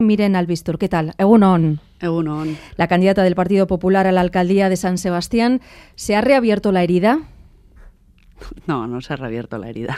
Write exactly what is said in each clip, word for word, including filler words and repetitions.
Miren Albistur, ¿qué tal? Egunon. Egunon. La candidata del Partido Popular a la alcaldía de San Sebastián, ¿se ha reabierto la herida? No, no se ha reabierto la herida.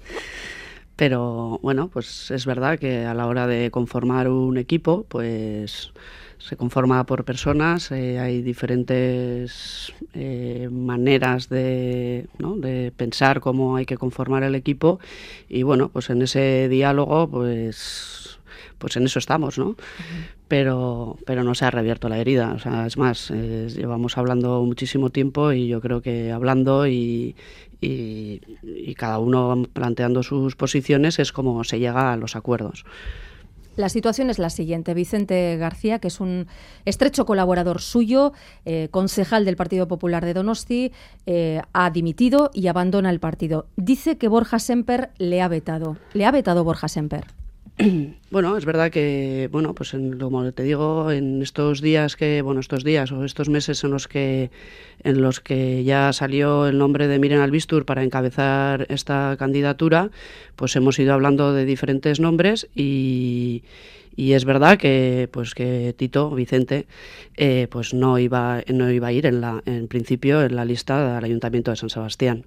Pero bueno, pues es verdad que a la hora de conformar un equipo, pues se conforma por personas, eh, hay diferentes eh, maneras de, ¿no? de pensar cómo hay que conformar el equipo y bueno, pues en ese diálogo, pues pues en eso estamos, ¿no? Uh-huh. Pero, pero no se ha reabierto la herida, o sea, es más, eh, llevamos hablando muchísimo tiempo y yo creo que hablando y, y, y cada uno planteando sus posiciones es como se llega a los acuerdos. La situación es la siguiente. Vicente García, que es un estrecho colaborador suyo, eh, concejal del Partido Popular de Donosti, eh, ha dimitido y abandona el partido. Dice que Borja Semper le ha vetado. ¿Le ha vetado Borja Semper? Bueno, es verdad que, bueno, pues en, como te digo, en estos días que, bueno, estos días o estos meses en los que en los que ya salió el nombre de Miren Albistur para encabezar esta candidatura, pues hemos ido hablando de diferentes nombres y y es verdad que pues que Tito Vicente eh, pues no iba no iba a ir en la en principio en la lista del Ayuntamiento de San Sebastián.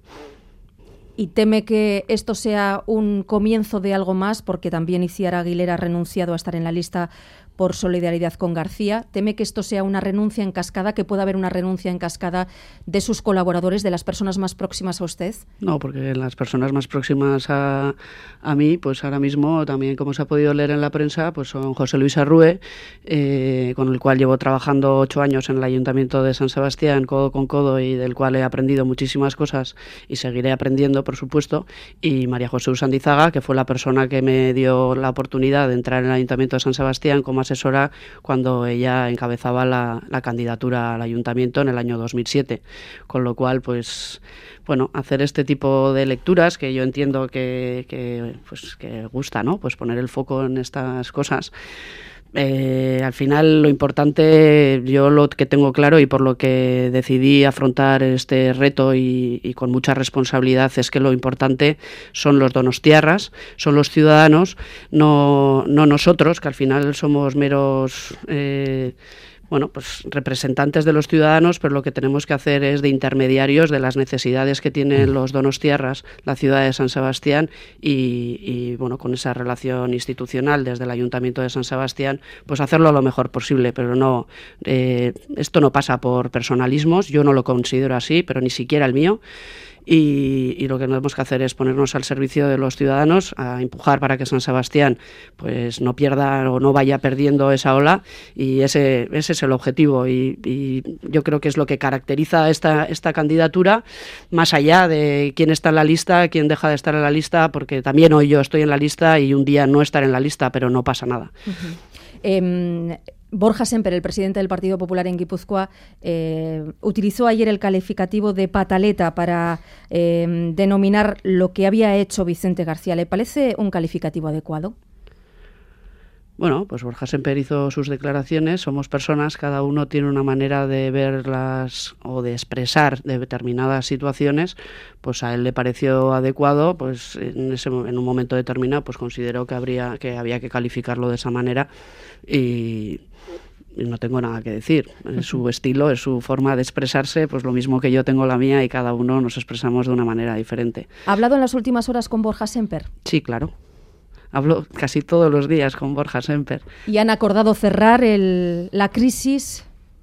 ¿Y teme que esto sea un comienzo de algo más? Porque también Itziar Aguilera ha renunciado a estar en la lista por solidaridad con García. ¿Teme que esto sea una renuncia en cascada, que pueda haber una renuncia en cascada de sus colaboradores, de las personas más próximas a usted? No, porque las personas más próximas a, a mí, pues ahora mismo también, como se ha podido leer en la prensa, pues son José Luis Arrue, eh, con el cual llevo trabajando ocho años en el Ayuntamiento de San Sebastián, codo con codo, y del cual he aprendido muchísimas cosas y seguiré aprendiendo, por supuesto, y María José Usandizaga, que fue la persona que me dio la oportunidad de entrar en el Ayuntamiento de San Sebastián como asesora cuando ella encabezaba la, la candidatura al ayuntamiento en el año dos mil siete, con lo cual pues bueno, hacer este tipo de lecturas que yo entiendo que, que pues que gusta, ¿no? Pues poner el foco en estas cosas. Eh, al final lo importante, yo lo que tengo claro y por lo que decidí afrontar este reto y, y con mucha responsabilidad es que lo importante son los donostiarras, son los ciudadanos, no, no nosotros, que al final somos meros eh, bueno, pues representantes de los ciudadanos, pero lo que tenemos que hacer es de intermediarios de las necesidades que tienen los donostiarras, la ciudad de San Sebastián y, y bueno, con esa relación institucional desde el Ayuntamiento de San Sebastián, pues hacerlo lo mejor posible, pero no, eh, esto no pasa por personalismos, yo no lo considero así, pero ni siquiera el mío. Y, y lo que tenemos que hacer es ponernos al servicio de los ciudadanos, a empujar para que San Sebastián pues no pierda o no vaya perdiendo esa ola, y ese, ese es el objetivo y, y yo creo que es lo que caracteriza esta, esta candidatura, más allá de quién está en la lista, quién deja de estar en la lista, porque también hoy yo estoy en la lista y un día no estar en la lista, pero no pasa nada. Uh-huh. Eh, Borja Semper, el presidente del Partido Popular en Guipúzcoa, eh, utilizó ayer el calificativo de pataleta para eh, denominar lo que había hecho Vicente García. ¿Le parece un calificativo adecuado? Bueno, pues Borja Semper hizo sus declaraciones, somos personas, cada uno tiene una manera de verlas o de expresar de determinadas situaciones, pues a él le pareció adecuado, pues en ese en un momento determinado pues consideró que habría que había que calificarlo de esa manera y y no tengo nada que decir. Es su estilo, es su forma de expresarse, pues lo mismo que yo tengo la mía y cada uno nos expresamos de una manera diferente. ¿Ha hablado en las últimas horas con Borja Semper? Sí, claro. Hablo casi todos los días con Borja Semper. ¿Y han acordado cerrar el, la crisis?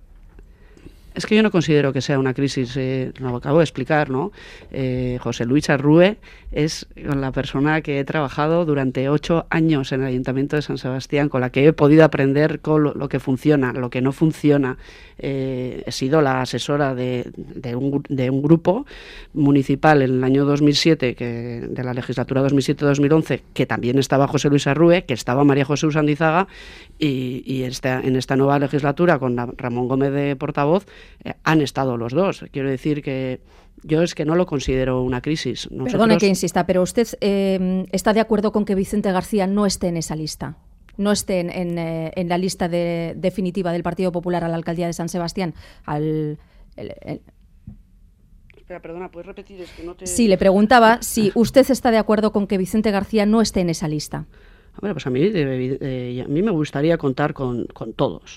Es que yo no considero que sea una crisis, eh, lo acabo de explicar, ¿no? Eh, José Luis Arrue es la persona que he trabajado durante ocho años en el Ayuntamiento de San Sebastián, con la que he podido aprender con lo, lo que funciona, lo que no funciona. Eh, he sido la asesora de, de, un, de un grupo municipal en el año dos mil siete, que, de la legislatura dos mil siete dos mil once, que también estaba José Luis Arrue, que estaba María José Usandizaga, y, y esta, en esta nueva legislatura, con Ramón Gómez de portavoz, eh, han estado los dos. Quiero decir que yo es que no lo considero una crisis. Nosotros... Perdone que insista, pero usted eh, está de acuerdo con que Vicente García no esté en esa lista, no esté en, en, en la lista de, definitiva del Partido Popular a la alcaldía de San Sebastián. Al, el, el... Espera, perdona, ¿puedes repetir? Es que no te... Sí, le preguntaba si usted está de acuerdo con que Vicente García no esté en esa lista. Hombre, pues a mí, de, de, a mí me gustaría contar con, con todos.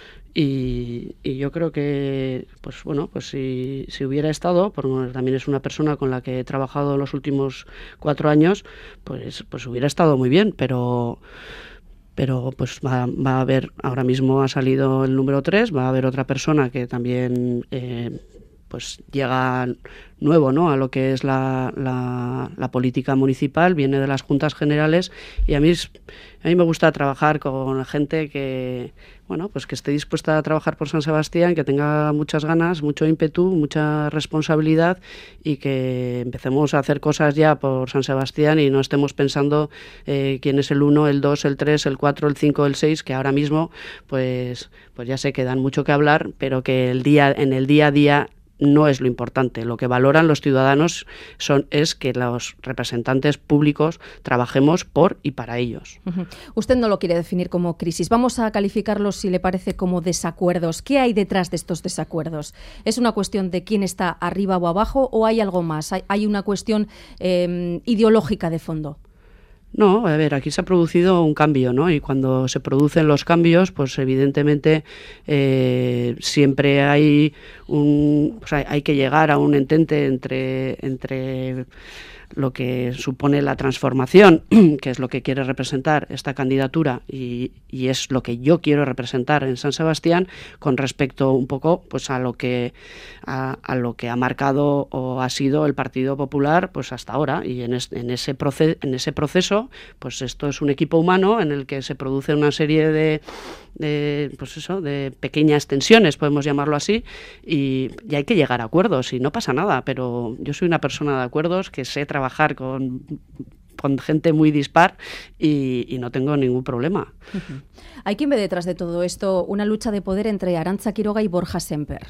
Y, y yo creo que, pues bueno, pues si, si hubiera estado, porque también es una persona con la que he trabajado los últimos cuatro años, pues, pues hubiera estado muy bien, pero... pero pues va, va a haber, ahora mismo ha salido el número tres, va a haber otra persona que también eh, pues llega nuevo, ¿no?, a lo que es la, la, la política municipal, viene de las juntas generales, y a mí, es, a mí me gusta trabajar con gente que, bueno, pues que esté dispuesta a trabajar por San Sebastián, que tenga muchas ganas, mucho ímpetu, mucha responsabilidad, y que empecemos a hacer cosas ya por San Sebastián y no estemos pensando eh, quién es el uno, el dos, el tres, el cuatro, el cinco, el seis, que ahora mismo pues, pues ya sé que dan mucho que hablar, pero que el día, en el día a día no es lo importante. Lo que valoran los ciudadanos son, es que los representantes públicos trabajemos por y para ellos. Uh-huh. Usted no lo quiere definir como crisis. Vamos a calificarlos, si le parece, como desacuerdos. ¿Qué hay detrás de estos desacuerdos? ¿Es una cuestión de quién está arriba o abajo o hay algo más? ¿Hay, hay una cuestión eh, ideológica de fondo? No, a ver, aquí se ha producido un cambio, ¿no? Y cuando se producen los cambios, pues evidentemente eh, siempre hay un, pues hay, hay que llegar a un entente entre entre lo que supone la transformación, que es lo que quiere representar esta candidatura y, y es lo que yo quiero representar en San Sebastián, con respecto un poco pues a lo que a, a lo que ha marcado o ha sido el Partido Popular pues hasta ahora, y en, es, en ese proceso en ese proceso pues esto es un equipo humano en el que se produce una serie de de pues eso de pequeñas tensiones, podemos llamarlo así, y, y hay que llegar a acuerdos y no pasa nada, pero yo soy una persona de acuerdos, que sé trabajar con con gente muy dispar y, y no tengo ningún problema. Uh-huh. Hay quien ve detrás de todo esto una lucha de poder entre Arantza Quiroga y Borja Sémper.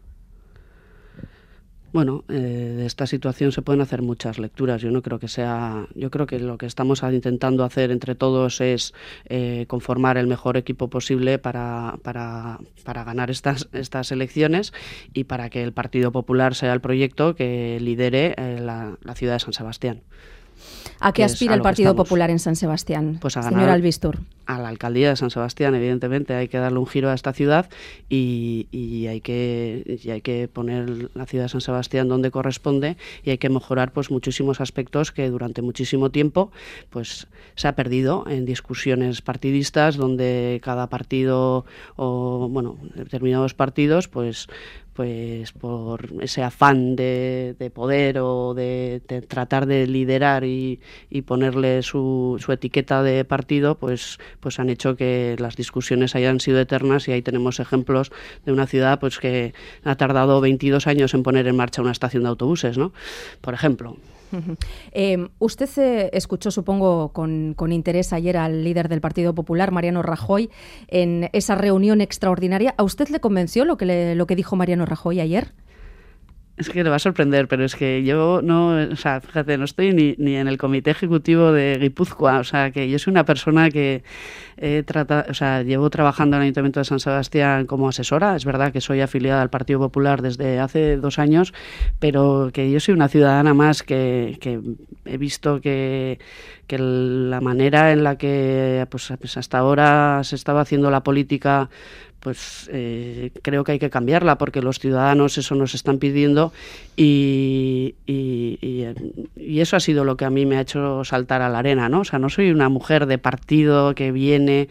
Bueno, eh, de esta situación se pueden hacer muchas lecturas. Yo no creo que sea, yo creo que lo que estamos intentando hacer entre todos es eh, conformar el mejor equipo posible para, para, para ganar estas, estas elecciones y para que el Partido Popular sea el proyecto que lidere eh, la, la ciudad de San Sebastián. ¿A qué aspira el Partido Popular en San Sebastián, pues a señor ganar Albistur? A la alcaldía de San Sebastián, evidentemente. Hay que darle un giro a esta ciudad y, y, hay, que, y hay que poner la ciudad de San Sebastián donde corresponde, y hay que mejorar pues muchísimos aspectos que durante muchísimo tiempo pues se ha perdido en discusiones partidistas, donde cada partido o bueno determinados partidos pues pues por ese afán de, de poder o de, de tratar de liderar y, y ponerle su, su etiqueta de partido, pues, pues han hecho que las discusiones hayan sido eternas, y ahí tenemos ejemplos de una ciudad pues que ha tardado veintidós años en poner en marcha una estación de autobuses, ¿no? Por ejemplo. Uh-huh. Eh, usted eh, escuchó, supongo, con, con interés ayer al líder del Partido Popular, Mariano Rajoy, en esa reunión extraordinaria. ¿A usted le convenció lo que, le, lo que dijo Mariano Rajoy ayer? Es que le va a sorprender, pero es que yo no, o sea, fíjate, no estoy ni, ni en el comité ejecutivo de Guipúzcoa, o sea, que yo soy una persona que he tratado, o sea, llevo trabajando en el Ayuntamiento de San Sebastián como asesora. Es verdad que soy afiliada al Partido Popular desde hace dos años, pero que yo soy una ciudadana más que, que he visto que, que la manera en la que pues, pues hasta ahora se estaba haciendo la política, pues eh, creo que hay que cambiarla, porque los ciudadanos eso nos están pidiendo, y, y, y, y eso ha sido lo que a mí me ha hecho saltar a la arena, ¿no? O sea, no soy una mujer de partido que viene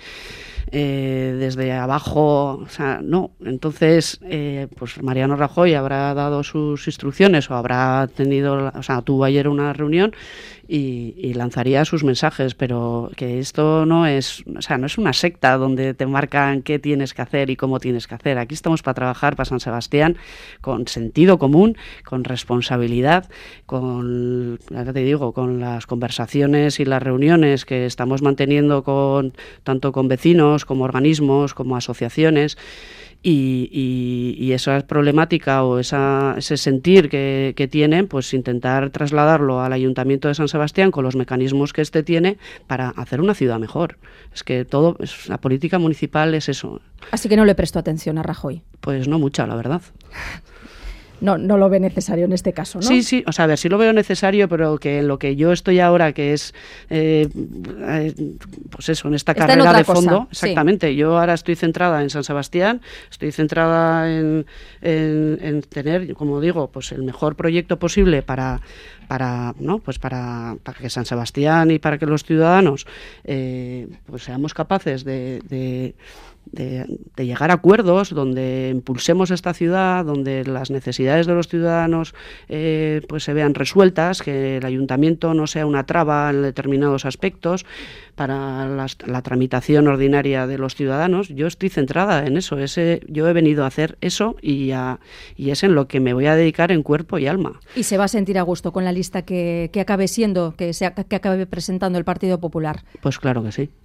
eh, desde abajo, o sea, no. Entonces, eh, pues Mariano Rajoy habrá dado sus instrucciones o habrá tenido, o sea, tuvo ayer una reunión y, y lanzaría sus mensajes, pero que esto no es, o sea, no es una secta donde te marcan qué tienes que hacer y cómo tienes que hacer. Aquí estamos para trabajar para San Sebastián con sentido común, con responsabilidad, con, ya te digo, con las conversaciones y las reuniones que estamos manteniendo con tanto con vecinos como organismos, como asociaciones. Y, y, y esa problemática o esa, ese sentir que, que tienen, pues intentar trasladarlo al Ayuntamiento de San Sebastián con los mecanismos que éste tiene para hacer una ciudad mejor. Es que todo, es, la política municipal es eso. Así que no le prestó atención a Rajoy. Pues no mucha, la verdad. no, no lo ve necesario en este caso, ¿no? Sí, sí, o sea, a ver, sí lo veo necesario, pero que en lo que yo estoy ahora, que es, eh, eh, pues eso, en esta Está carrera en de fondo, cosa, exactamente, sí. Yo ahora estoy centrada en San Sebastián, estoy centrada en, en, en tener, como digo, pues el mejor proyecto posible para... para no pues para, para que San Sebastián y para que los ciudadanos eh, pues seamos capaces de, de, de, de llegar a acuerdos donde impulsemos esta ciudad, donde las necesidades de los ciudadanos eh, pues se vean resueltas, que el ayuntamiento no sea una traba en determinados aspectos para las, la tramitación ordinaria de los ciudadanos. Yo estoy centrada en eso, ese, yo he venido a hacer eso y, a, y es en lo que me voy a dedicar en cuerpo y alma. Y se va a sentir a gusto con la lista que, que acabe siendo, que, se, que acabe presentando el Partido Popular. Pues claro que sí.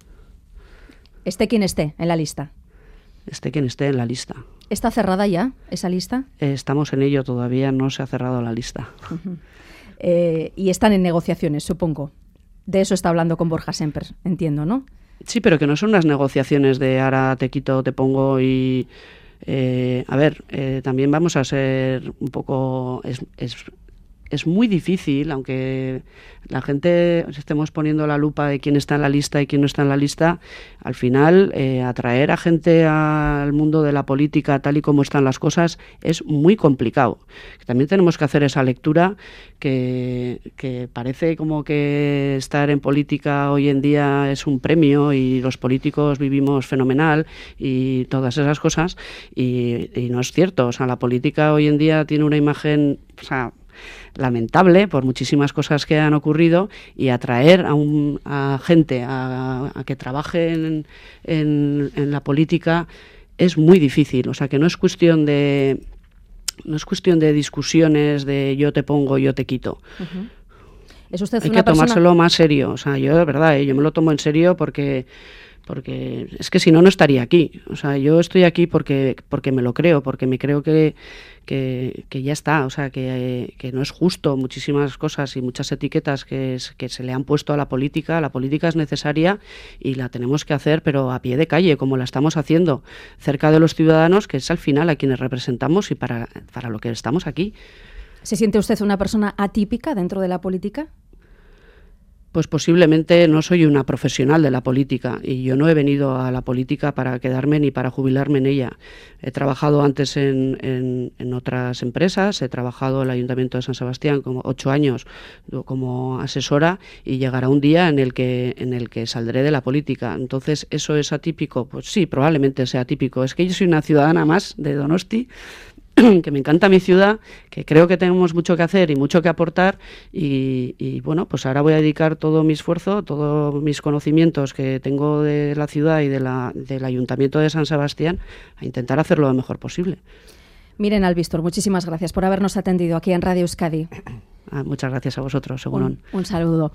Esté quien esté en la lista. Esté quien esté en la lista. ¿Está cerrada ya esa lista? Eh, estamos en ello, todavía no se ha cerrado la lista. Uh-huh. eh, y están en negociaciones, supongo. De eso está hablando con Borja Semper, entiendo, ¿no? Sí, pero que no son unas negociaciones de ahora te quito, te pongo y... Eh, a ver, eh, también vamos a ser un poco... Es, es, es muy difícil, aunque la gente estemos poniendo la lupa de quién está en la lista y quién no está en la lista, al final eh, atraer a gente al mundo de la política tal y como están las cosas es muy complicado. También tenemos que hacer esa lectura que, que parece como que estar en política hoy en día es un premio y los políticos vivimos fenomenal y todas esas cosas, y, y no es cierto. O sea, la política hoy en día tiene una imagen... O sea, lamentable por muchísimas cosas que han ocurrido, y atraer a, un, a gente a, a que trabaje en, en, en la política es muy difícil. O sea, que no es cuestión de no es cuestión de discusiones de yo te pongo, yo te quito. Uh-huh. ¿Es usted Hay una que tomárselo persona... más serio. O sea, yo de verdad, ¿eh? yo me lo tomo en serio porque porque es que si no, no estaría aquí. O sea, yo estoy aquí porque porque me lo creo, porque me creo que que, que ya está, o sea, que, que no es justo muchísimas cosas y muchas etiquetas que, es, que se le han puesto a la política. La política es necesaria y la tenemos que hacer, pero a pie de calle, como la estamos haciendo, cerca de los ciudadanos, que es al final a quienes representamos y para, para lo que estamos aquí. ¿Se siente usted una persona atípica dentro de la política? Pues posiblemente no soy una profesional de la política, y yo no he venido a la política para quedarme ni para jubilarme en ella. He trabajado antes en, en, en otras empresas, he trabajado en el Ayuntamiento de San Sebastián como ocho años como asesora, y llegará un día en el que en el que saldré de la política. Entonces, ¿eso es atípico? Pues sí, probablemente sea atípico. Es que yo soy una ciudadana más de Donosti, que me encanta mi ciudad, que creo que tenemos mucho que hacer y mucho que aportar, y, y bueno, pues ahora voy a dedicar todo mi esfuerzo, todos mis conocimientos que tengo de la ciudad y de la, del Ayuntamiento de San Sebastián a intentar hacerlo lo mejor posible. Miren, Albistor, muchísimas gracias por habernos atendido aquí en Radio Euskadi. Ah, muchas gracias a vosotros, Segurón. Un, un saludo.